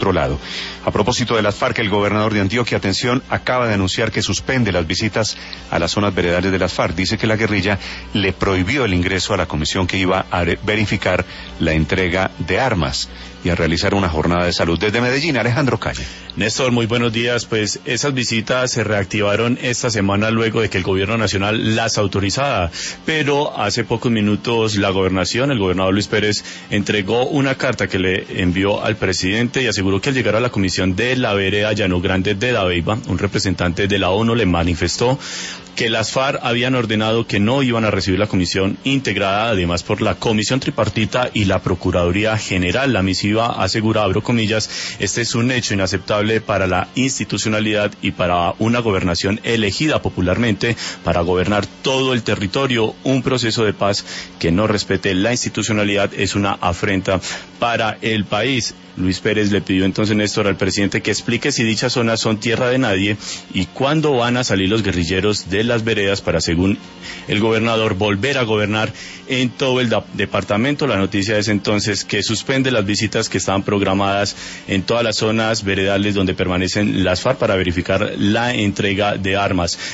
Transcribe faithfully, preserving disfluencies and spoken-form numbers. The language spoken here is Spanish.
otro lado. A propósito de las FARC, el gobernador de Antioquia, atención, acaba de anunciar que suspende las visitas a las zonas veredales de las FARC. Dice que la guerrilla le prohibió el ingreso a la comisión que iba a verificar la entrega de armas y a realizar una jornada de salud. Desde Medellín, Alejandro Calle. Néstor, muy buenos días. Pues esas visitas se reactivaron esta semana luego de que el gobierno nacional las autorizara, pero hace pocos minutos la gobernación, el gobernador Luis Pérez, entregó una carta que le envió al presidente y aseguró que al llegar a la comisión de la vereda Llano Grande de Dabeiba, un representante de la ONU le manifestó que las FARC habían ordenado que no iban a recibir la comisión, integrada además por la Comisión Tripartita y la Procuraduría General. La misiva asegura, abro comillas, este es un hecho inaceptable para la institucionalidad y para una gobernación elegida popularmente para gobernar todo el territorio. Un proceso de paz que no respete la institucionalidad es una afrenta para el país. Luis Pérez le pidió entonces, Néstor, al presidente que explique si dichas zonas son tierra de nadie y cuándo van a salir los guerrilleros de las veredas para, según el gobernador, volver a gobernar en todo el departamento. La noticia es entonces que suspende las visitas que estaban programadas en todas las zonas veredales donde permanecen las FARC para verificar la entrega de armas.